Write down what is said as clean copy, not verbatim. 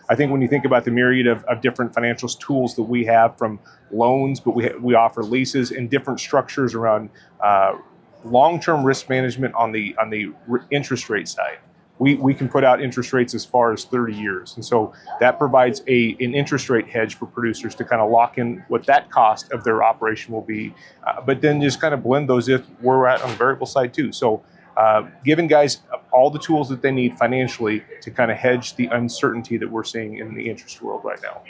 I think when you think about the myriad of different financial tools that we have, from loans, but we offer leases and different structures around long-term risk management on the interest rate side. We can put out interest rates as far as 30 years. And so that provides an interest rate hedge for producers to kind of lock in what that cost of their operation will be, but then just kind of blend those if we're at on the variable side too. So giving guys all the tools that they need financially to kind of hedge the uncertainty that we're seeing in the interest world right now.